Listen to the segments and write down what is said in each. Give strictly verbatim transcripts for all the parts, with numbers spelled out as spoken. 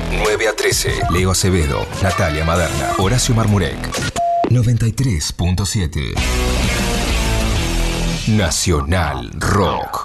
nueve a trece. Leo Acevedo, Natalia Maderna, Horacio Marmurek. noventa y tres punto siete. Nacional Rock.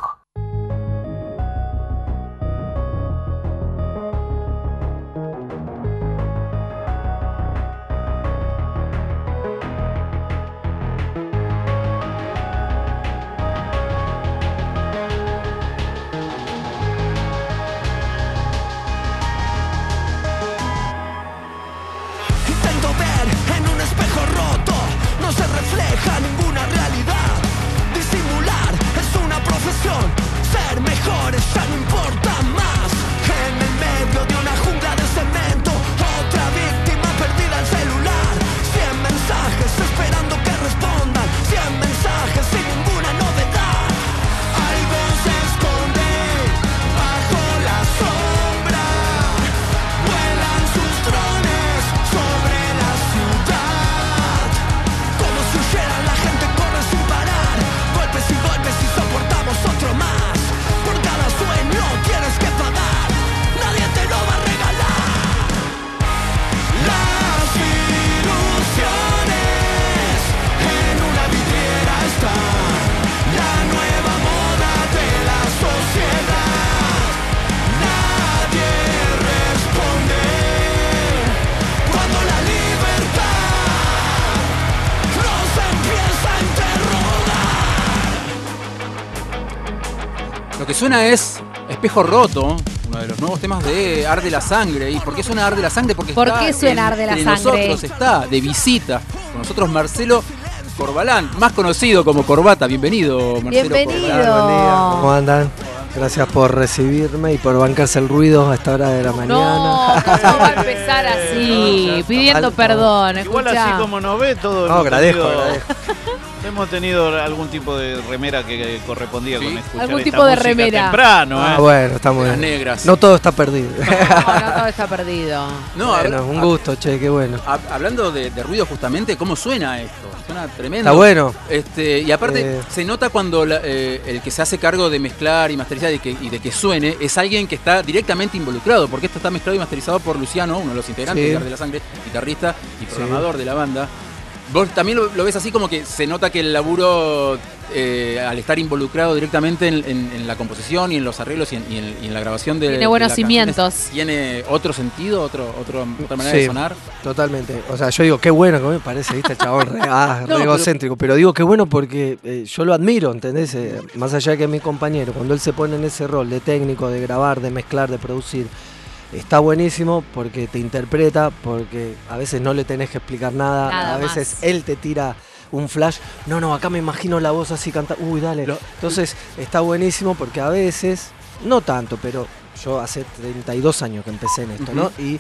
Lo que suena es Espejo Roto, uno de los nuevos temas de Arde la Sangre. ¿Y por qué suena Arde la Sangre? Porque ¿Por está qué suena Arde la entre Sangre? nosotros, está de visita con nosotros Marcelo Corbalán, más conocido como Corbata. Bienvenido, Marcelo Bienvenido. Corbalán. Buen día, ¿cómo andan? Gracias por recibirme y por bancarse el ruido a esta hora de la mañana. No, ¿cómo va a empezar así? Pidiendo perdón, Igual escuchá. así como nos ve, todo No, hemos agradezco, tenido, agradezco. hemos tenido algún tipo de remera que correspondía Sí. con escuchar Algún esta tipo de música remera. temprano, Ah, ¿eh? bueno, está muy Las bien. negras. No todo está perdido. No, no, todo está perdido. No, Bueno, habla- un gusto, che, qué bueno. hab- hablando de, de ruido justamente, ¿cómo suena esto? Suena tremendo. Está bueno. Este, y aparte, Eh. se nota cuando la- eh, el que se hace cargo de mezclar y masterizar y, que, y de que suene es alguien que está directamente involucrado, porque esto está mezclado y masterizado por Luciano, uno de los integrantes Sí. de Arde la Sangre, guitarrista y programador de la banda. Vos también lo, lo ves así como que se nota que el laburo, eh, al estar involucrado directamente en, en- en la composición y en los arreglos y en, y en- y en la grabación de Tiene buenos de las canciones, cimientos. ¿tiene otro sentido, otro, otro, otra manera Sí. de sonar? Totalmente. O sea, yo digo, qué bueno que me parece, ¿viste? El chabón re, ah, re No, pero- egocéntrico. Pero digo, qué bueno porque eh, yo lo admiro, ¿entendés? Eh, más allá de que es mi compañero, cuando él se pone en ese rol de técnico, de grabar, de mezclar, de producir, está buenísimo porque te interpreta, porque a veces no le tenés que explicar nada, Nada a veces más. él te tira un flash, no, no, acá me imagino la voz así canta, uy, dale. Lo- Entonces está buenísimo porque a veces, no tanto, pero yo hace treinta y dos años que empecé en esto, ¿no? Y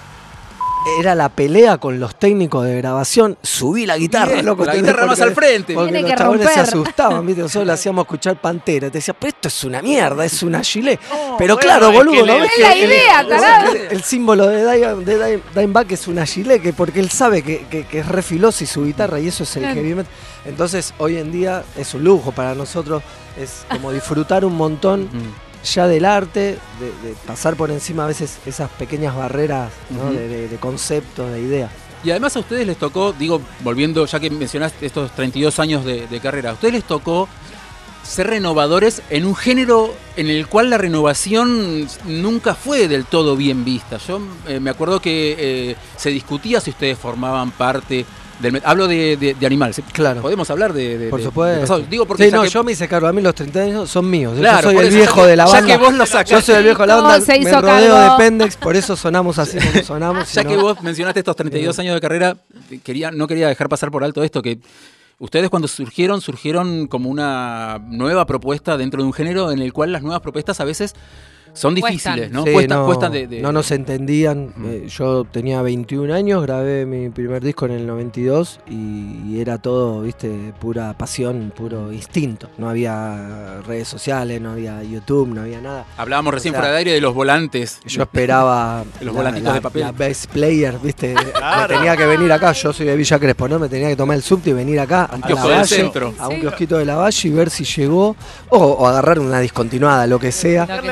era la pelea con los técnicos de grabación, subí la guitarra, Bien, loco. la ¿entendés? guitarra más Porque- al frente. Porque Tiene los que chabones se romper. asustaban, ¿viste? Nosotros le hacíamos escuchar Pantera, te decía, pero esto es una mierda, es una gilet. Pero bueno, claro, es boludo, que ¿no le- ves Es que la el- idea, el- tarado. el, el símbolo de, Dime, de Dime- Dimebag es una gilet, que porque él sabe que, que, que es re filoso y su guitarra, y eso es el Claro. heavy metal. Entonces, hoy en día es un lujo para nosotros, es como disfrutar un montón Mm. ya del arte, de, de pasar por encima a veces esas pequeñas barreras, ¿no? Ujú. de, de- de conceptos, de ideas. Y además a ustedes les tocó, digo, volviendo, ya que mencionaste estos treinta y dos años de, de carrera, a ustedes les tocó ser renovadores en un género en el cual la renovación nunca fue del todo bien vista. Yo eh, me acuerdo que eh, se discutía si ustedes formaban parte del... met- Hablo de, de, de Animal, ¿sí? Claro. Podemos hablar de... de- Por de- supuesto. de pasado. Digo porque Sí, ya no, que- yo me hice cargo, a mí los treinta años son míos. Yo Claro, soy por el eso, viejo ya que- de la ya banda. que vos lo sacaste. Yo soy el viejo de la No, banda, se me hizo rodeo cargo. de Pendex, por eso sonamos así como sonamos. Ya si que no- vos mencionaste estos treinta y dos años de carrera, quería, no quería dejar pasar por alto esto, que ustedes cuando surgieron, surgieron como una nueva propuesta dentro de un género en el cual las nuevas propuestas a veces son Cuestan. difíciles, ¿no? Sí, cuestan, no, cuestan de, de- no nos entendían. Mm. Eh, yo tenía veintiún años, grabé mi primer disco en el noventa y dos y, y era todo, viste, pura pasión, puro instinto. No había redes sociales, no había YouTube, no había nada. Hablábamos recién o sea, fuera de aire de los volantes. Yo esperaba Los la- volantitos la, de papel. la best player, viste. Claro. Me tenía que venir acá, yo soy de Villa Crespo, ¿no? Me tenía que tomar el subte y venir acá hasta kiosco la del Valle, centro. a un Sí. kiosquito de la Valle y ver si llegó, o, o agarrar una discontinuada, lo que sea. Lo que Darle a la sea. gente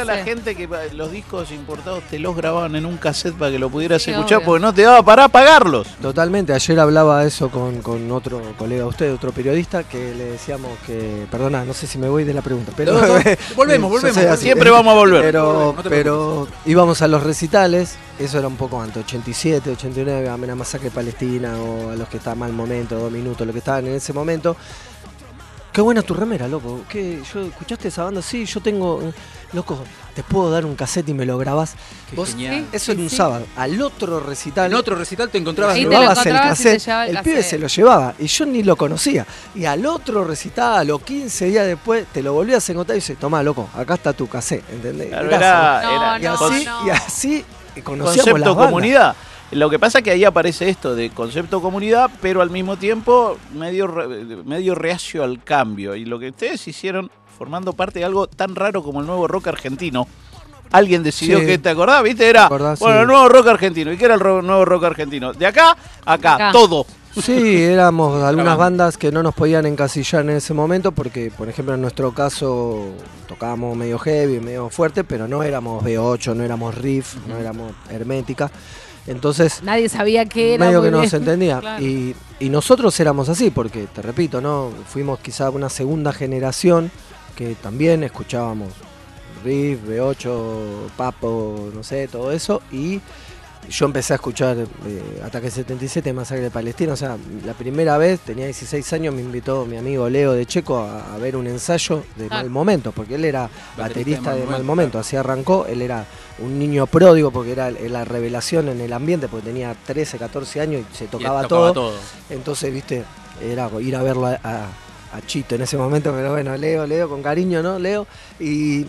Imagínate que los discos importados te los grababan en un cassette para que lo pudieras Sí, escuchar obvio. porque no te daba para pagarlos. Totalmente, ayer hablaba eso con, con otro colega de usted, otro periodista, que le decíamos que, perdona, no sé si me voy de la pregunta, pero No, no, volvemos, yo volvemos, soy así. Siempre vamos a volver. Pero, No te pero íbamos a los recitales, eso era un poco antes, ochenta y siete, ochenta y nueve, a la masacre palestina o a los que estaban mal momento, dos minutos, lo que estaban en ese momento. Qué buena tu remera, loco. ¿Qué, yo, ¿Escuchaste esa banda? Sí, yo tengo, loco, te puedo dar un cassette y me lo grabás. Qué Vos, genial. eso en un Sí. sábado. Al otro recital. En otro recital te encontrabas. Ahí te luego- lo llevabas el encontrabas y te cassette, llevaba el el pibe cassette. se lo llevaba y yo ni lo conocía. Y al otro recital, o quince días después, te lo volvías a encontrar y dices, tomá, loco, acá está tu cassette, ¿entendés? Claro, Era era, No, era y no, así, no. y así conocíamos concepto las bandas. comunidad. Lo que pasa es que ahí aparece esto de concepto comunidad, pero al mismo tiempo medio, re- medio reacio al cambio. Y lo que ustedes hicieron formando parte de algo tan raro como el nuevo rock argentino. Alguien decidió Sí. que, ¿te acordás? ¿Viste? Era, ¿Te acordás? bueno, Sí. el nuevo rock argentino. ¿Y qué era el ro- nuevo rock argentino? De acá, acá, Acá. todo. Sí, éramos algunas banda. bandas que no nos podían encasillar en ese momento porque, por ejemplo, en nuestro caso tocábamos medio heavy, medio fuerte, pero no éramos B ocho, no éramos Riff, no éramos Hermética. Entonces, Nadie sabía qué era. medio muy que no bien. se entendía. Claro. Y, y nosotros éramos así, porque te repito, ¿no? Fuimos quizá una segunda generación que también escuchábamos Riff, B ocho, Papo, no sé, todo eso. Y yo empecé a escuchar eh, Ataque setenta y siete, Masacre de Palestina. O sea, la primera vez, tenía dieciséis años, me invitó mi amigo Leo de Checo a, a ver un ensayo de Claro. Mal Momento, porque él era Baterista baterista de de Mal Mal Momento, Momento. Así arrancó, él era un niño pródigo porque era la revelación en el ambiente, porque tenía trece, catorce años y se y tocaba, tocaba todo. Entonces, viste, era ir a verlo a, a- a Chito en ese momento, pero bueno, Leo, Leo, con cariño, ¿no? Leo. Y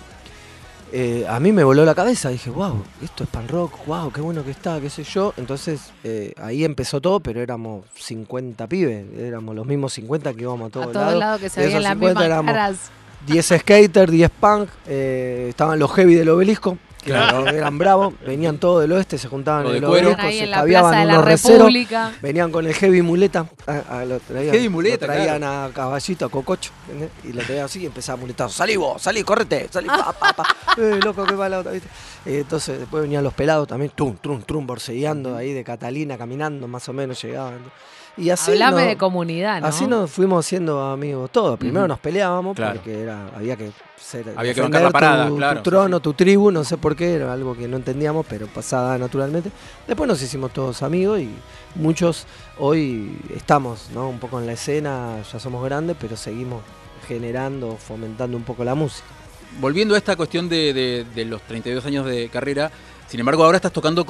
eh, a mí me voló la cabeza, dije, wow, esto es pan rock, wow, qué bueno que está, qué sé yo. Entonces, eh, ahí empezó todo, pero éramos cincuenta pibes, éramos los mismos cincuenta que íbamos a A todos todos lados. lados que se De veían esos las cincuenta mismas éramos caras. diez skaters, diez punk, eh, estaban los heavy del obelisco, que Claro. eran, eran bravos, venían todos del oeste, se juntaban Todo en de el cuero. obelisco, Ahí se en la caviaban Plaza de la unos receros, República. venían con el heavy muleta, a- a- lo traían, Heavy muleta, lo traían a caballito, a cococho, ¿entendés? Y lo traían así y empezaba a muletar, salí vos, salí, correte, salí, pa, pa, pa. Eh, loco, qué mala otra, ¿viste? Eh, entonces después venían los pelados también, trum, trum, trum, borcegueando ahí de Catalina, caminando, más o menos llegaban. Y así Hablame no- de comunidad, ¿no? Así nos fuimos siendo amigos todos. Primero Ujú. nos peleábamos Claro. porque era, había que ser, Había que defender bancar la parada, tu, claro, tu trono, tu tribu, no sé por qué, era algo que no entendíamos, pero pasaba naturalmente. Después nos hicimos todos amigos y muchos hoy estamos, ¿no? Un poco en la escena, ya somos grandes, pero seguimos generando, fomentando un poco la música. Volviendo a esta cuestión de, de- de los treinta y dos años de carrera, sin embargo ahora estás tocando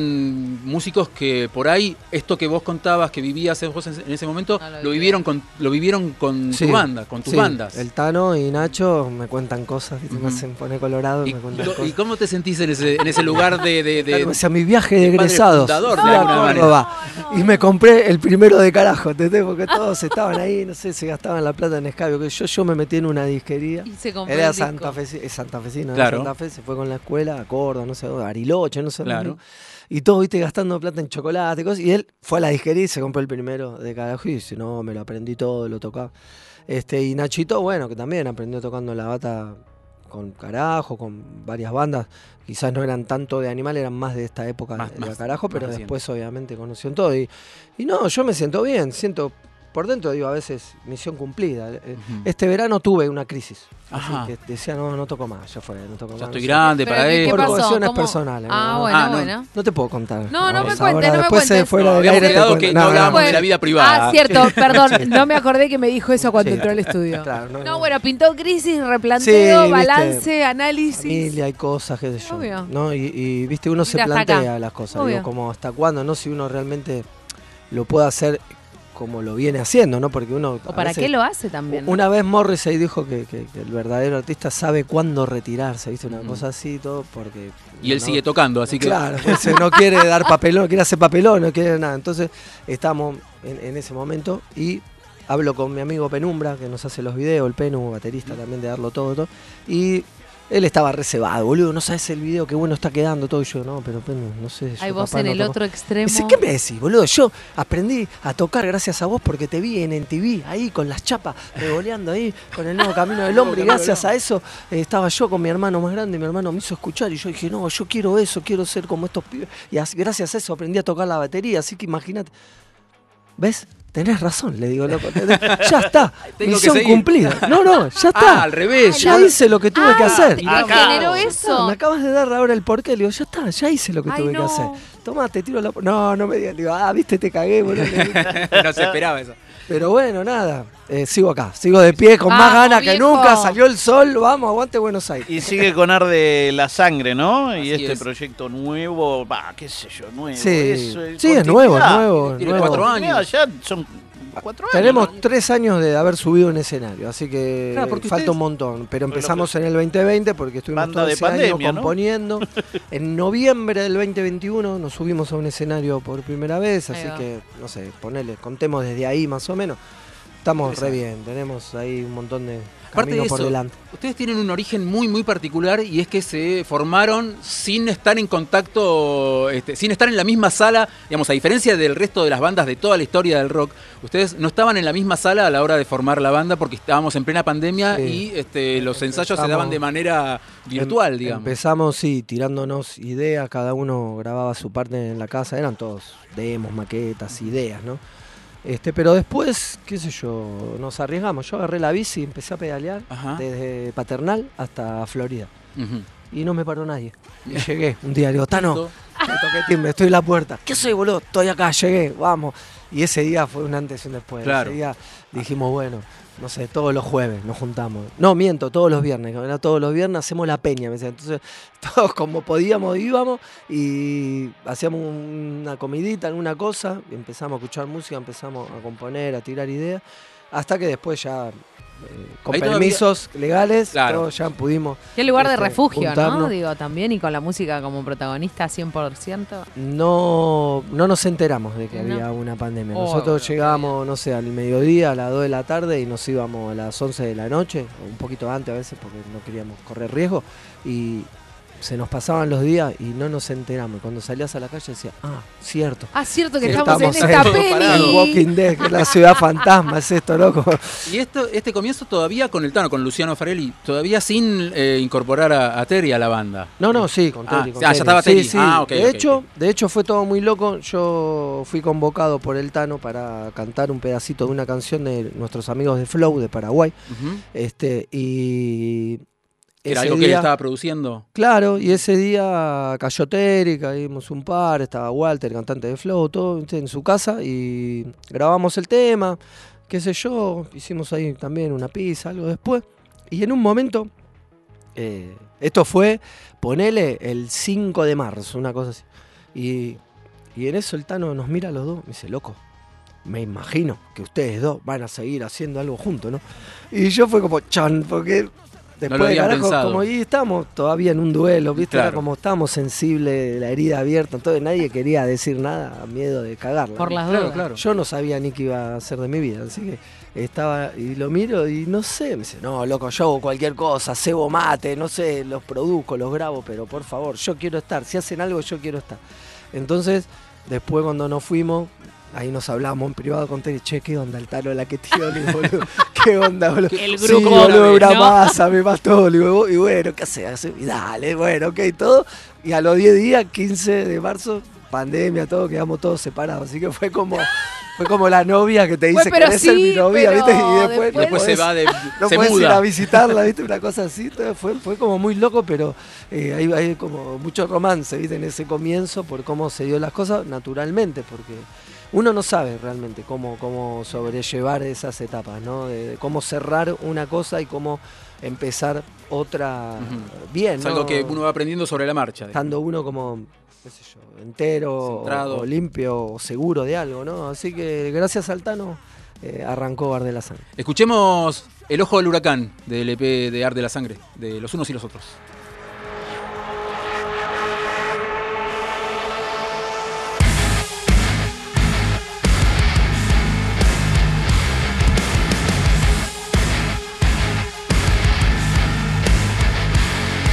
con músicos que por ahí, esto que vos contabas, que vivías vos en en ese momento, No lo lo, viví. vivieron con lo vivieron con Sí, tu banda, con tus Sí, bandas. El Tano y Nacho me cuentan cosas, ¿viste? me Ujú. hacen poner colorado y, ¿Y, me cuentan y- cosas. y cómo te sentís en ese, en ese lugar de... de, de- Claro, o sea, mi viaje de de padre egresados. fundador, de fui a alguna manera. Córdoba y me compré el primero de carajo, ¿entendés? Porque todos estaban ahí, no sé, se gastaban la plata en escabio. Que yo, yo me metí en una disquería. Y se compró Él era el disco. Santa Fe, es santafesino, era Claro. Santa Fe, se fue con la escuela a Córdoba, no sé, a Bariloche, no sé. Claro. dónde. Y todo, viste, gastando plata en chocolate y cosas. Y él fue a la disquería y se compró el primero de carajo y dice, no, me lo aprendí todo, lo tocaba. Este, y Nachito, bueno, que también aprendió tocando la bata con carajo, con varias bandas. Quizás no eran tanto de Animal, eran más de esta época Más- de, más- carajo, más pero reciente. después obviamente conoció en todo. Y, y no, yo me siento bien, siento por dentro, digo, a veces misión cumplida. Eh, Ujú. Este verano tuve una crisis. Ajá. Así que decía, no, no toco más, ya fue, no toco Ya más. estoy no sé. grande Pero para ¿qué- qué esto. Por pasó? cuestiones ¿Cómo? personales. Ah, no, bueno, Ah, no. bueno. No te puedo contar. No, no me Ahora, cuentes, no me después cuentes. de fuera No, del habíamos aire te quedado cuento. que no hablábamos de la vida privada. Ah, cierto, perdón, no me acordé que me dijo eso cuando Sí. entró al estudio. Claro, no, No, no. bueno, pintó crisis, replanteo, Sí, viste, balance, análisis. Familia, hay cosas, qué sé yo. Obvio. ¿no? Y, y, viste, uno se Mira, hasta plantea acá. las cosas. Obvio. Digo, como hasta cuándo, ¿no? Si uno realmente lo puede hacer como lo viene haciendo, ¿no? Porque uno. ¿O a para veces- qué lo hace también? Una vez Morrissey dijo que, que- que el verdadero artista sabe cuándo retirarse, ¿viste? Una Ujú. cosa así y todo, porque. Y él ¿no? sigue tocando, así que... Claro, pues, no quiere dar papelón, no quiere hacer papelón, no quiere nada. Entonces, estamos en, en ese momento y hablo con mi amigo Penumbra, que nos hace los videos, el Penu, baterista también de Darlo Todo, todo y Él estaba reservado, boludo, no sabes el video, qué bueno está quedando todo. Y yo, no, pero no sé. Hay yo, vos papá, en no el toco. otro extremo. Dice, ¿qué me decís, boludo? Yo aprendí a tocar gracias a vos porque te vi en M T V, ahí con las chapas, revoleando ahí, con el nuevo Camino del Hombre. Y gracias a eso eh, estaba yo con mi hermano más grande, mi hermano me hizo escuchar. Y yo dije, no, yo quiero eso, quiero ser como estos pibes. Y así, gracias a eso aprendí a tocar la batería, así que imagínate. ¿Ves? Tenés razón, le digo, loco. tenés- Ya está, Tengo que misión seguir. cumplida. No, no, ya está. Ah, al revés. Ya yo- hice lo que tuve que Ah, hacer. ¿y Acá. te generó Ya está, eso? me acabas de dar ahora el porqué. Le digo, ya está, ya hice lo que Ay, tuve no. que hacer. Tomá, te tiro la... No, no me digas. Le digo, ah, viste, te cagué, boludo. Le digo. no se esperaba eso. Pero bueno, nada. eh, sigo acá, sigo de pie con más Vamos, ganas que viejo. nunca. Salió el sol, vamos, aguante Buenos Aires. Y sigue con Arde la Sangre, ¿no? Así y este es. proyecto nuevo, va, qué sé yo, nuevo. Sí, eso, sí, es nuevo, es continuidad. nuevo. Tiene nuevo. cuatro años. Mira, ya son cuatro años. Tenemos ¿no? tres años de haber subido un escenario, así que Claro, porque falta ustedes- un montón. Pero Pero empezamos en el veinte veinte porque estuvimos Banda todo de ese año pandemia, ¿no? componiendo. En noviembre del veinte veintiuno nos subimos a un escenario por primera vez, Ahí así va. que, no sé, ponele, contemos desde ahí más o menos. Estamos re bien, tenemos ahí un montón de Aparte de camino por eso, delante. ustedes tienen un origen muy, muy particular y es que se formaron sin estar en contacto, este, sin estar en la misma sala, digamos, a diferencia del resto de las bandas de toda la historia del rock, ustedes no estaban en la misma sala a la hora de formar la banda porque estábamos en plena pandemia Sí. y este, los ensayos se Empezamos- daban de manera virtual, Em- digamos. Empezamos, sí, tirándonos ideas, cada uno grababa su parte en la casa, eran todos demos, maquetas, ideas, ¿no? Este, pero después, qué sé yo, nos arriesgamos. Yo agarré la bici y empecé a pedalear Ajá. desde Paternal hasta Florida. Ujú. Y no me paró nadie. Y llegué un día, digo, Tano, Listo. me toqué timbre, estoy en la puerta. ¿Qué soy, boludo? Estoy acá, llegué, vamos. Y ese día fue un antes y un después. Claro. Ese día dijimos, bueno, no sé, todos los jueves nos juntamos. No, miento, todos los viernes. que era todos los viernes hacemos la peña. Me decía. Entonces, todos como podíamos íbamos y hacíamos una comidita, alguna cosa. Y empezamos a escuchar música, empezamos a componer, a tirar ideas. Hasta que después ya, eh, con Ahí todavía- permisos legales, Claro. todos ya pudimos. Qué lugar de este, refugio, ¿no? juntarnos. Digo, también y con la música como protagonista cien por ciento. No, no nos enteramos de que No. había una pandemia. Oh, Nosotros bueno, llegábamos, no sé, al mediodía, a las dos de la tarde y nos íbamos a las once de la noche, o un poquito antes a veces porque no queríamos correr riesgo. Y se nos pasaban los días y no nos enteramos. Cuando salías a la calle decía, ah, cierto. Ah, cierto que Sí, estamos, estamos en esta en- peli. parado. Walking Dead, que es la ciudad fantasma, es esto, loco. Y esto, este comienzo todavía con el Tano, con Luciano Farelli, todavía sin eh, incorporar a, a Terry a la banda. No, no, sí, con Ah, Terry. con ah, ya Terry. estaba Sí, Terry. sí. Ah, ok, de, ok, hecho, ok. de hecho, fue todo muy loco. Yo fui convocado por el Tano para cantar un pedacito de una canción de nuestros amigos de Flow de Paraguay. Ujú. Este, y. Era ese algo que él día- estaba produciendo. Claro, y ese día cayó Terry, caímos un par, estaba Walter, cantante de Flow, todo ¿viste? En su casa y grabamos el tema, qué sé yo, hicimos ahí también una pizza, algo después. Y en un momento, eh, esto fue, ponele el cinco de marzo, una cosa así. Y, y en eso el Tano nos mira a los dos, me dice, loco, me imagino que ustedes dos van a seguir haciendo algo juntos, ¿no? Y yo fue como, chan, porque... Después, lo habían carajo, pensado. como y estábamos todavía en un duelo, ¿viste? Era Claro. como estábamos sensibles, la herida abierta, entonces nadie quería decir nada a miedo de cagarla. Por las Claro, dudas. claro. Yo no sabía ni qué iba a hacer de mi vida, así que estaba y lo miro y no sé, me dice, no, loco, yo hago cualquier cosa, cebo mate, no sé, los produzco, los grabo, pero por favor, yo quiero estar, si hacen algo yo quiero estar. Entonces, después cuando nos fuimos, ahí nos hablamos en privado con Terry, che, ¿qué onda el Tano, la que tío, le digo, boludo? ¿Qué onda, boludo? El Sí, grupo, boludo, una ¿no? masa, me mató, le digo, y bueno, ¿qué haces? Y dale, bueno, ok, todo. Y a los diez días, quince de marzo, pandemia, todo, quedamos todos separados, así que fue como... Fue como la novia que te dice, Fue, pero ¿querés ser sí, mi novia? pero ¿Viste? Y después, después- no Después se podés- va de. no se podés ir muda. a visitarla, ¿viste? Una cosa así. todo Fue, fue como muy loco, pero eh, hay, hay como mucho romance, ¿viste? En ese comienzo, por cómo se dio las cosas, naturalmente, porque uno no sabe realmente cómo, cómo sobrellevar esas etapas, ¿no? De, de cómo cerrar una cosa y cómo empezar otra Ujú. bien, Es ¿no? algo que uno va aprendiendo sobre la marcha. Estando uno como, qué sé yo, entero Centrado. o, o limpio o seguro de algo, ¿no? Así que gracias al Tano eh, arrancó Bar de la Sangre. Escuchemos El Ojo del Huracán del E P de Ar de la Sangre, de Los Unos y los Otros. Thank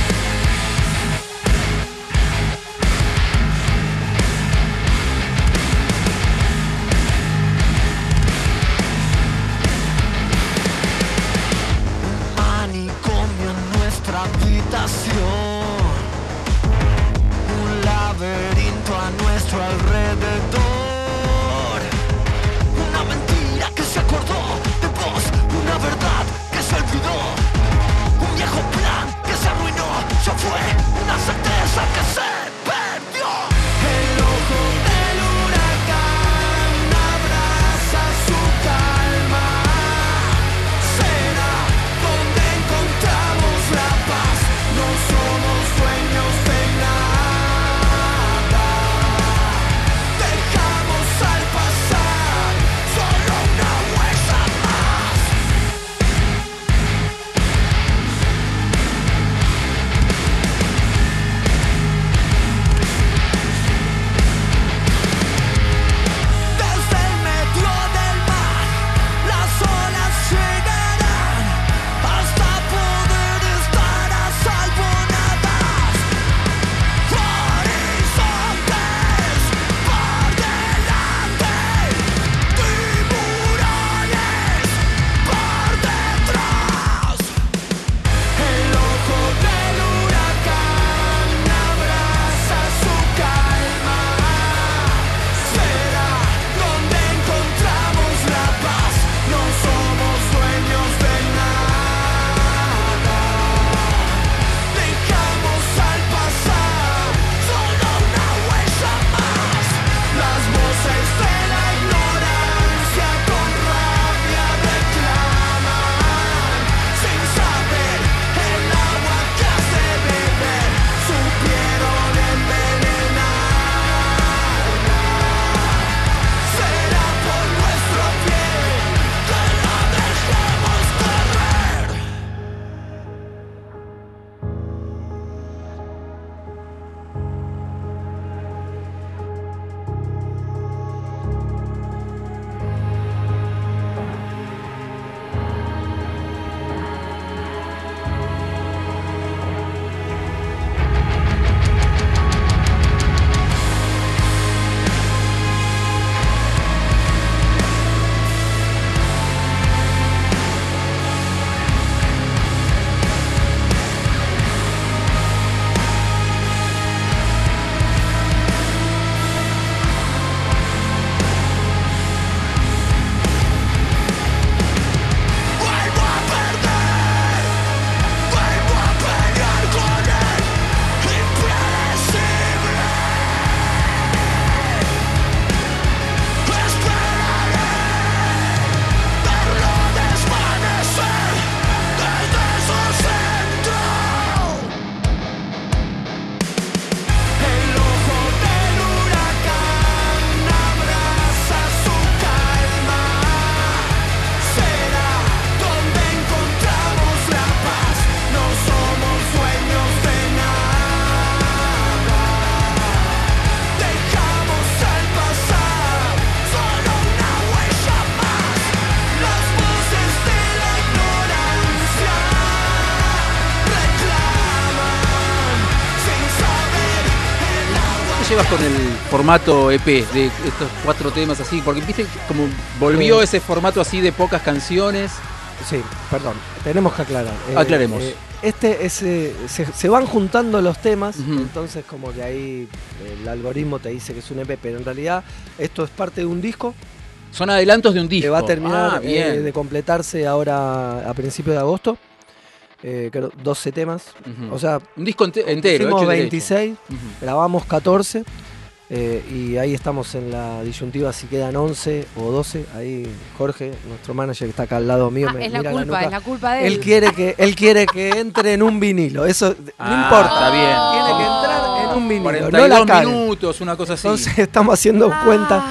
llevas con el formato E P de estos cuatro temas así? Porque viste como volvió Sí. ese formato así de pocas canciones. Sí, perdón, tenemos que aclarar. Eh, Aclaremos. eh, este es, eh, se, se van juntando los temas, Ujú. entonces como que ahí el algoritmo te dice que es un E P, pero en realidad esto es parte de un disco Son adelantos de un disco. que va a terminar Ah, bien. eh, de completarse ahora a principios de agosto. Eh, creo doce temas. Ujú. O sea, un disco ente- entero. hicimos hecho y derecho. veintiséis, Ujú. grabamos catorce. Eh, y ahí estamos en la disyuntiva si quedan once o doce. Ahí Jorge, nuestro manager que está acá al lado mío, Ah, me es la mira culpa, nuca. es la culpa de él. Él quiere que él quiere que entre en un vinilo. Eso Ah, no importa. está bien. Tiene que entrar en un vinilo. cuarenta No y la dos caguen. minutos, una cosa así. Entonces estamos haciendo Ah. cuenta.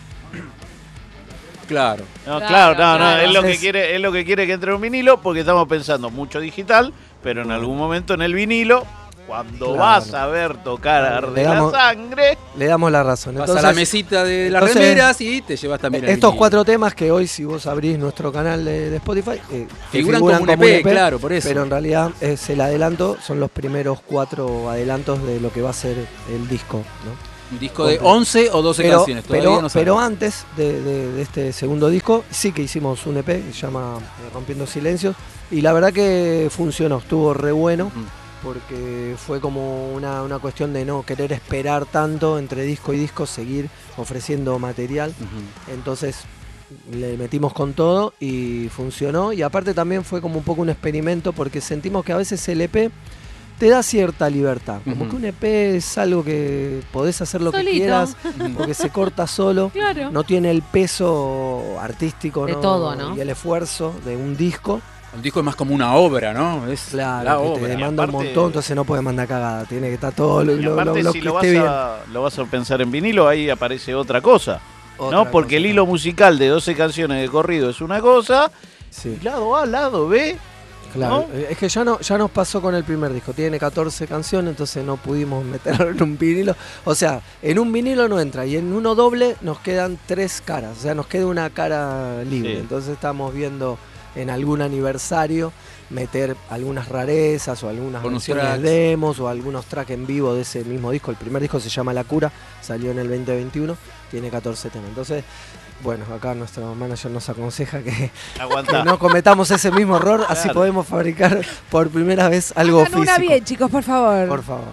Claro. No, Claro, claro, no, no, claro. es lo que Entonces- quiere, es lo que quiere que entre un vinilo, porque estamos pensando mucho digital, pero en algún momento en el vinilo, cuando Claro. vas a ver tocar Claro, Arde le la damos- Sangre, Le damos la razón. Vas Entonces, a la mesita de las entonces, remeras y te llevas también el estos vinilo. cuatro temas que hoy, si vos abrís nuestro canal de, de Spotify, eh, que Figuran como un E P, claro, por eso. Pero en realidad es el adelanto, son los primeros cuatro adelantos de lo que va a ser el disco, ¿no? Un disco de completo. once o doce Pero, canciones. Todavía pero, no pero sabemos. antes de, de- de este segundo disco, sí que hicimos un E P que se llama eh, Rompiendo Silencios. Y la verdad que funcionó, estuvo re bueno, Ujú. porque fue como una, una cuestión de no querer esperar tanto entre disco y disco, seguir ofreciendo material. Ujú. Entonces le metimos con todo y funcionó. Y aparte también fue como un poco un experimento, porque sentimos que a veces el E P te da cierta libertad. Como Ujú. que un E P es algo que podés hacer lo Solito. que quieras, porque se corta solo. Claro. No tiene el peso artístico, De ¿no? todo, ¿no? Y el esfuerzo de un disco. Un disco es más como una obra, ¿no? Es Claro, la que te obra. demanda Y aparte- un montón, entonces no puede mandar cagada. Tiene que estar todo lo, y lo- aparte lo si que lo vas, esté bien. a, lo vas a pensar en vinilo, ahí aparece otra cosa, Otra ¿no? Porque cosa, el hilo musical de doce canciones de corrido es una cosa, Sí. y lado A, lado B, Claro, ¿no? eh, es que ya no ya nos pasó con el primer disco. Tiene catorce canciones, entonces no pudimos meterlo en un vinilo. O sea, en un vinilo no entra y en uno doble nos quedan tres caras. O sea, nos queda una cara libre. Sí. Entonces estamos viendo en algún aniversario meter algunas rarezas o algunas Bonus versiones tracks. demos o algunos tracks en vivo de ese mismo disco. El primer disco se llama La Cura, salió en el veinte veintiuno, tiene catorce temas. Entonces, bueno, acá nuestro manager nos aconseja que que aguanta. no cometamos ese mismo error, así Claro. podemos fabricar por primera vez algo Hagan físico. una bien, chicos, por favor. Por favor.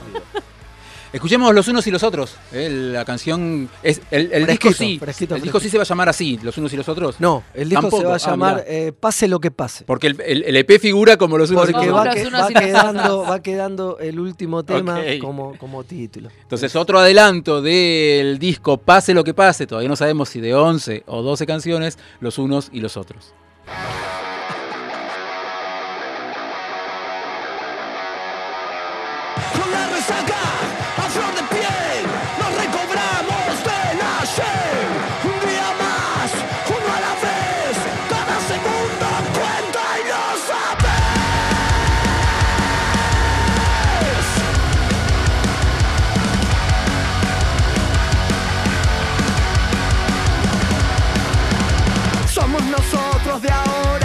Escuchemos los unos y los otros. ¿eh? La canción. Es, el el disco Fresquito, sí. fresquito, el disco sí fresquito. se va a llamar así, los unos y los otros. No, el disco Tampoco. se va a Ah, llamar mirá. eh, Pase lo que pase. Porque el, el- el E P figura como los unos y Porque los Somos va, otros. los que- unos va y los quedando, otros. va quedando el último tema Ok. como, como título. Entonces, otro adelanto del disco Pase lo que pase. Todavía no sabemos si de once o doce canciones, los unos y los otros. Con la resaca a flor de piel nos recobramos del ayer. Un día más, uno a la vez, cada segundo cuenta y lo sabes. Somos nosotros de ahora.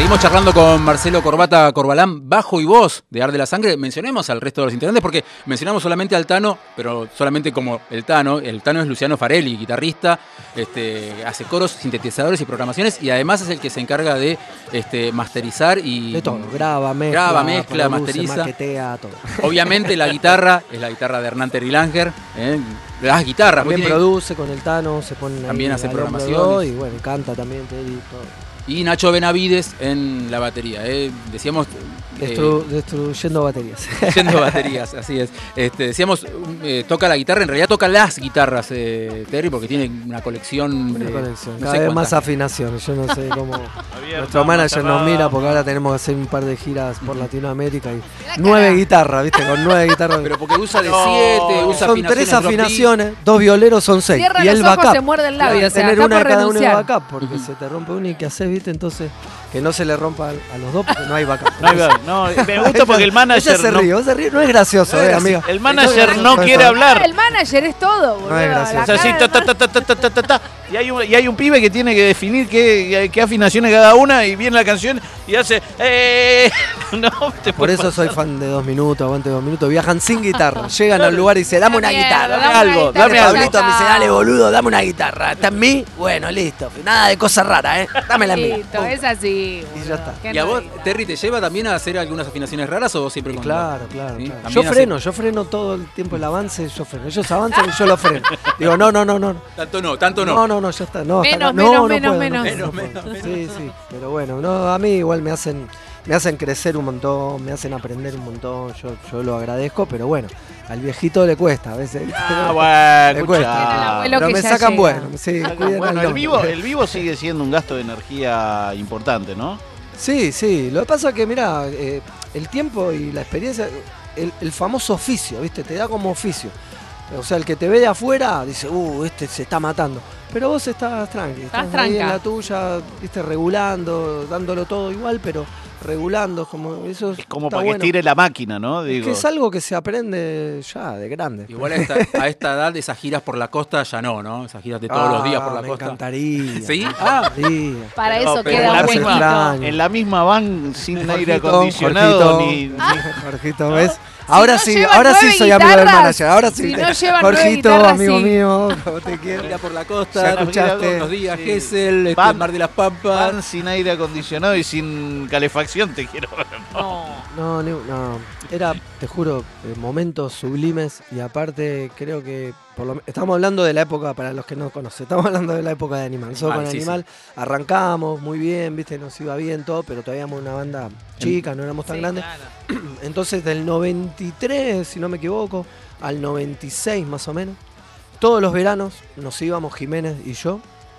Seguimos charlando con Marcelo Corbata Corbalán, bajo y voz de Ar de la Sangre. Mencionemos al resto de los integrantes porque mencionamos solamente al Tano, pero solamente como el Tano. El Tano es Luciano Farelli, guitarrista, este, hace coros, sintetizadores y programaciones y además es el que se encarga de este, masterizar y... De todo, graba, mezcla, graba, mezcla, produce, masteriza. maquetea, todo. Obviamente la guitarra es la guitarra de Hernán Terrilanger, ¿eh? Las guitarras. También tiene... produce con el Tano, se pone También ahí hace al hombro programaciones. y bueno, canta también, Teddy, todo. Y Nacho Benavides en la batería. ¿eh? Decíamos... Destru- eh, destruyendo baterías. Yendo baterías, así es. Este, decíamos, eh, toca la guitarra, en realidad toca las guitarras, eh, Terry, porque tiene una colección. Una de, conexión. no Cada sé vez cuántas. más afinaciones. Yo no sé cómo. Abierta, Nuestro manager cerrada, nos mira porque más- ahora tenemos que hacer un par de giras por Latinoamérica y nueve guitarras, ¿viste? Con nueve guitarras. Pero porque usa de No, siete, usa son tres drop D. afinaciones, dos violeros son seis. Cierra y el los ojos, backup. se muerde el labio. Claro, O sea, tener acá una de por cada uno de renunciar. backup porque se te rompe una y ¿qué haces, viste? Entonces, que no se le rompa a los dos porque no hay backup. No, hay ver, no, me gusta porque el Ella manager se no, ríe, vos se ríe, no es gracioso, no es eh, gracioso. amiga. El manager no quiere Ah, hablar. el manager es todo, boludo. No es gracioso. La O sea, sí, cara ta, del ta, ta, ta, ta, ta, ta, ta, y hay un y hay un pibe que tiene que definir qué, qué afinaciones cada una y viene la canción y hace eh, no te Por puede eso soy pasar. fan de dos minutos, aguante dos minutos. Viajan sin guitarra. Llegan al lugar y dicen, dame una Mierda, guitarra. dame algo, una guitarra, dame ya algo. Pablito está. me dice, dale boludo, dame una guitarra. ¿Está en mí? Bueno, listo. Nada de cosas raras, ¿eh? Dámela a mí. Listo, Pum. es así. Y ya boludo. está. ¿Qué ¿Y a vos, no? Terry, te lleva también a hacer algunas afinaciones raras o vos siempre Y con claro, claro, ¿Sí? claro. También Yo hace- freno, yo freno todo el tiempo el avance, yo freno. Ellos avanzan y yo lo freno. Digo, no, no, no, no. Tanto no, tanto no. No, no, no, ya está. No, hasta Menos, acá. No, menos, no menos, puedo, no menos. puedo, no Menos, puedo. menos, Sí, sí. Pero bueno, no, a mí igual me hacen, me hacen crecer un montón, me hacen aprender un montón. Yo, yo lo agradezco, pero bueno, al viejito le cuesta a veces. Ah, bueno, Le cuesta. escuchá. El abuelo Pero que me ya sacan llega. bueno. Sí, Sacan cuidan bueno, al el vivo, hombre. el vivo sigue siendo un gasto de energía importante, ¿no? Sí, sí. Lo que pasa es que, mira, eh, el tiempo y la experiencia, el, el famoso oficio, ¿viste? Te da como oficio. O sea, el que te ve de afuera dice, uh, este se está matando. Pero vos estás tranqui, Estás estás ahí en tranca. la tuya, viste, regulando, dándolo todo igual, pero regulando, como eso Es como está para que bueno. estire la máquina, ¿no? Es Digo. que es algo que se aprende ya de grande. Igual a esta, a esta edad, esas giras por la costa ya no, ¿no? Esas giras de todos los días por la Ah, me costa. encantaría. ¿Sí? me Ah. encantaría. Para No, eso pero queda en la un misma- huequito. En la misma van sin aire Jorgito, acondicionado Jorgito, ni, ni- Jorgito, ¿ves? Ahora no sí, llevan ahora sí nueve soy amigo del guitarras, manager. Ahora sí. si no llevan nueve Jorgito, guitarras, amigo sí. mío, como te quiero. Gira por la Ya costa, escuchaste. unos días, Sí. Gesell, este, Van- Mar de las Pampas. van sin aire acondicionado y sin calefacción, te quiero ver. No. No, ni- no, era, te juro, eh, momentos sublimes y aparte creo que, por lo, me- estamos hablando de la época, para los que no conocen, estamos hablando de la época de Animal. Nosotros Animal, con sí, Animal arrancamos muy bien, viste, nos iba bien todo, pero todavía éramos una banda chica, no éramos tan Sí, grandes. claro. Entonces del noventa y tres, si no me equivoco, al noventa y seis más o menos, todos los veranos nos íbamos Jiménez y yo,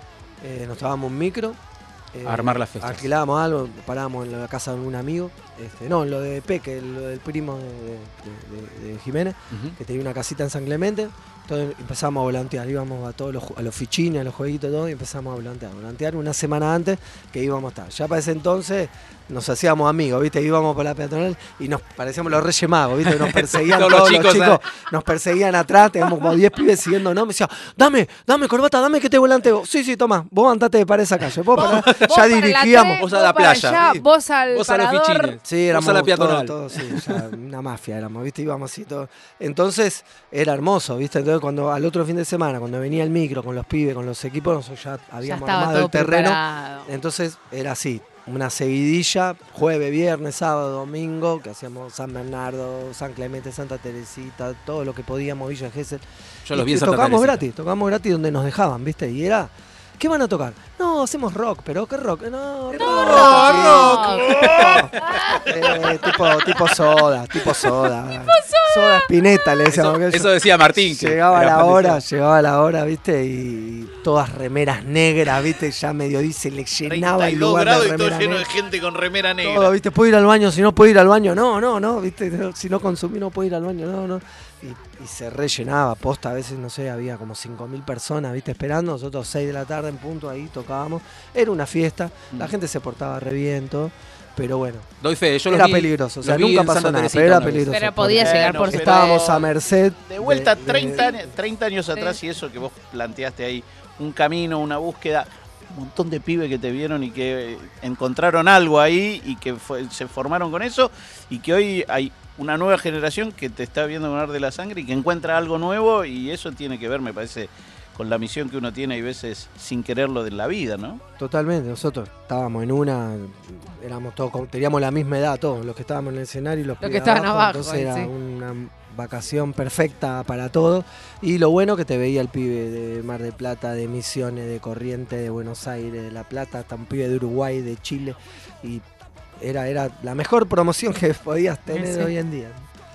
eh, nos tomábamos un micro. eh, A armar las fiestas. Alquilábamos algo, parábamos en la casa de un amigo, este, no, lo de Peque, lo del primo de, de- de- de Jiménez, Ujú. que tenía una casita en San Clemente. Entonces empezamos a volantear, íbamos a todos los, ju- a los fichines, a los jueguitos, todo, y empezamos a volantear. Volantear una semana antes que íbamos a estar. Ya para ese entonces nos hacíamos amigos, ¿viste? Íbamos por la peatonal y nos parecíamos los Reyes Magos, ¿viste? Nos perseguían Todos todos, los los chicos, chicos, nos perseguían atrás, teníamos como diez pibes siguiéndonos. Me decía, dame, dame, Corbata, dame que te volanteo. Sí, sí, toma, vos andate para esa calle. Vos para- Vos ya para la dirigíamos. tres, Vos a la para playa. allá, Sí. vos al Vos a los parador. fichines. Sí, Vos éramos a la peatonal. todos, todos, sí, ya una mafia éramos, ¿viste? Íbamos así todo. Entonces era hermoso, ¿viste? Entonces cuando al otro fin de semana, cuando venía el micro con los pibes, con los equipos, nosotros ya Ya habíamos estaba armado todo el terreno. preparado. Entonces era así, una seguidilla, jueves, viernes, sábado, domingo, que hacíamos San Bernardo, San Clemente, Santa Teresita, todo lo que podíamos, Villa Gesell. Yo los Y- vi en y Santa tocamos Teresita. gratis, tocamos gratis donde nos dejaban, ¿viste? Y era, ¿qué van a tocar? No, hacemos rock, pero ¿qué rock? No, rock. Eh, tipo, tipo soda, tipo soda. Soda Spinetta le decíamos. Eso, que eso decía Martín. que Llegaba era la fan de hora, esa. llegaba la hora, ¿viste? Y todas remeras negras, ¿viste? Ya medio dice, le llenaba el treinta y dos lugar grados de y todo remera lleno de negra. gente con remera negra. Todo, ¿viste? ¿Puedo ir al baño? Si no puedo ir al baño, no, no, no, ¿viste? No, si no consumí, no puedo ir al baño, no, no. Y, y se rellenaba, posta, a veces, no sé, había como cinco mil personas, ¿viste? Esperando, nosotros seis de la tarde en punto ahí tocábamos. Era una fiesta, la gente se portaba re bien, todo, pero bueno, Doy fe, yo los era vi- peligroso, o sea, los vi nunca en pasó Santa nada, Teresita pero era una vez. peligroso. Pero podía porque llegar Bueno, por pero- estábamos a merced. De vuelta, de- de- treinta, años- treinta años atrás y eso que vos planteaste ahí, un camino, una búsqueda. un montón de pibes que te vieron y que encontraron algo ahí y que fue, se formaron con eso y que hoy hay una nueva generación que te está viendo con Arde la Sangre y que encuentra algo nuevo y eso tiene que ver, me parece, con la misión que uno tiene y veces sin quererlo de la vida, ¿no? Totalmente, nosotros estábamos en una, éramos todos, teníamos la misma edad todos, los que estábamos en el escenario y los, los que estaban abajo. Entonces ahí, era sí. una vacación perfecta para todos. Y lo bueno que te veía el pibe de Mar del Plata, de Misiones, de Corrientes, de Buenos Aires, de La Plata, hasta un pibe de Uruguay, de Chile. Y era, era la mejor promoción que podías tener Sí. hoy en día.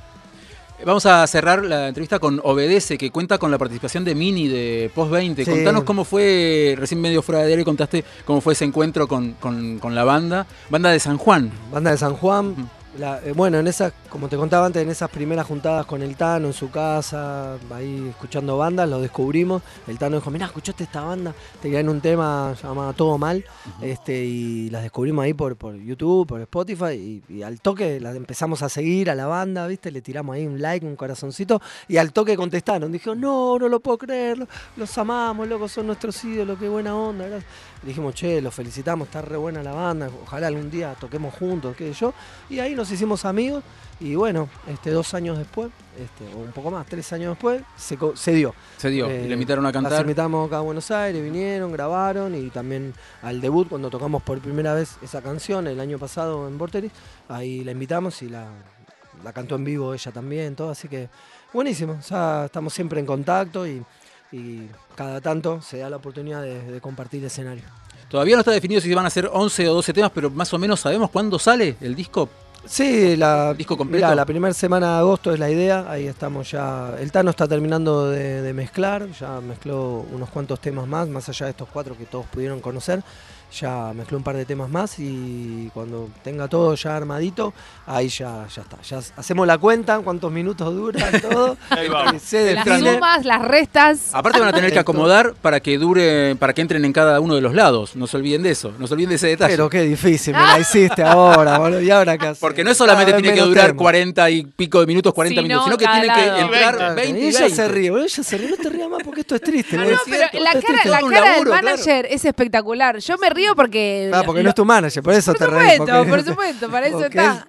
Vamos a cerrar la entrevista con Obedece, que cuenta con la participación de Mini de Post veinte. Sí. Contanos cómo fue, recién medio fuera de aire contaste cómo fue ese encuentro con, con, con la banda, banda de San Juan. Banda de San Juan. Ujú. La, eh, bueno, en esas, como te contaba antes, en esas primeras juntadas con el Tano en su casa, ahí escuchando bandas, lo descubrimos. El Tano dijo, mirá, ¿escuchaste esta banda? Tenían un tema llamado Todo Mal, uh-huh. este, y las descubrimos ahí por, por YouTube, por Spotify, y, y al toque las empezamos a seguir a la banda, ¿viste? Le tiramos ahí un like, un corazoncito, y al toque contestaron. Dijeron, no, no lo puedo creer, los amamos, locos, son nuestros ídolos, qué buena onda, ¿verdad? Dijimos, che, los felicitamos, está re buena la banda, ojalá algún día toquemos juntos, qué sé yo. Y ahí nos hicimos amigos y bueno, este, dos años después, este, o un poco más, tres años después, se, se dio. Se dio, eh, y le invitaron a cantar. Las invitamos acá a Buenos Aires, vinieron, grabaron y también al debut, cuando tocamos por primera vez esa canción el año pasado en Vorterix, ahí la invitamos y la, la cantó en vivo ella también, todo, así que buenísimo, o sea, estamos siempre en contacto y... y cada tanto se da la oportunidad de, de compartir escenario. Todavía no está definido si van a ser once o doce temas, pero más o menos sabemos cuándo sale el disco. Sí, la, ¿El disco completo? Mirá, la primera semana de agosto es la idea, ahí estamos ya. El Tano está terminando de, de mezclar, ya mezcló unos cuantos temas más, más allá de estos cuatro que todos pudieron conocer. Ya mezcló un par de temas más y cuando tenga todo ya armadito, ahí ya, ya está. Ya hacemos la cuenta, cuántos minutos dura todo. Ahí vamos. Se Las define. sumas, las restas. Aparte van a tener que acomodar para que dure, para que entren en cada uno de los lados. No se olviden de eso, no se olviden de ese detalle. Pero qué difícil, me la hiciste ahora, boludo. ¿Y ahora qué haces? Porque no es solamente Cada vez tiene que menos durar temas. cuarenta y pico de minutos, cuarenta Sí, minutos, no, sino que cada tiene que lado. entrar veinte. veinte Y y ella veinte. se ríe, boludo, ella se ríe, no te rías más porque esto es triste. No, boludo. no, Es pero cierto, la esto es cara, triste. la un cara laburo, del claro. manager es espectacular. Yo me río porque... Ah, porque lo- no es tu manager, por eso Por te reís. supuesto, porque- por supuesto, para eso porque está.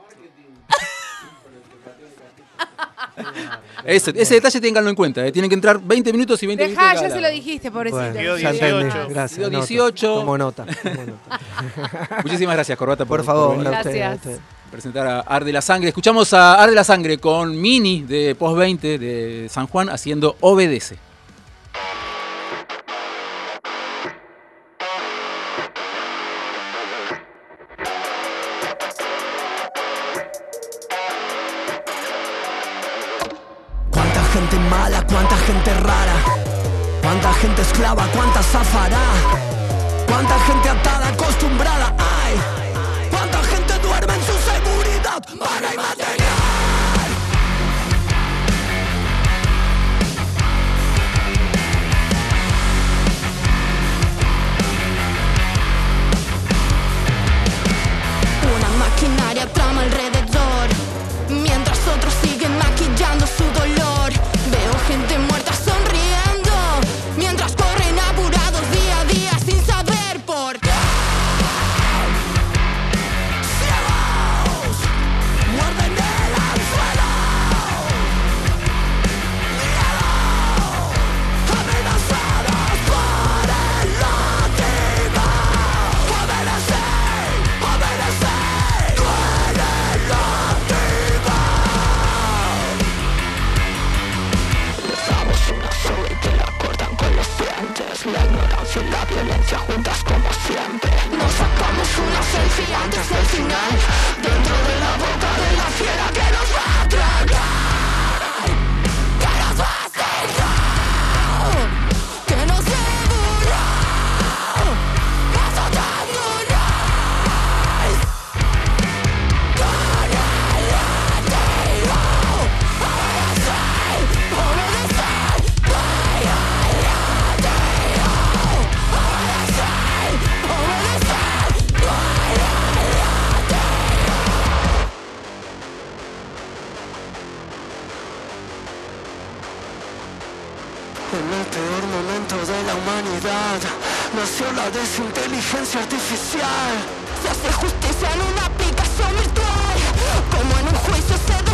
Ese, ese detalle ténganlo en cuenta, eh. Tienen que entrar veinte minutos y veinte minutos. Dejá, de cada ya se lado. lo dijiste, pobrecito. Bueno, Dio ya entendí. dieciocho. Gracias. Dio nota. dieciocho. Tomo nota. tomo nota. Muchísimas gracias, Corbata, por, Por favor, por venir a usted, Gracias. a usted. a presentar a Arde la Sangre. Escuchamos a Arde la Sangre con Mini de Post veinte de San Juan haciendo Obedece. Cuánta gente mala, cuánta gente rara, cuánta gente esclava, cuánta zafará, cuánta gente atada, acostumbrada, ay, cuánta gente duerme en su seguridad, vana y material. Una maquinaria trama alrededor, mientras otros siguen maquillando su dolor. Veo gente muerta sonriendo, mientras corren apurados día a día sin saber por qué. Ciegos, muerden el anzuelo. Miedo, amenazados por el látigo. Obedece, obedece, duele el látigo. Somos una sola y te la cortan con los dientes. La ignorancia y la violencia juntas como siempre. Nos sacamos una selfie antes del final, dentro de la boca de la fiera que nos va a tragar, que nos va a cegar, que nos devoró. eso tengo nice. Con el látigo, obedece, obedece, con el látigo, obedece, obedece, con el látigo. En el peor momento de la humanidad, nació la desinteligencia artificial. Se hace justicia en una aplicación virtual, como en un juicio se da.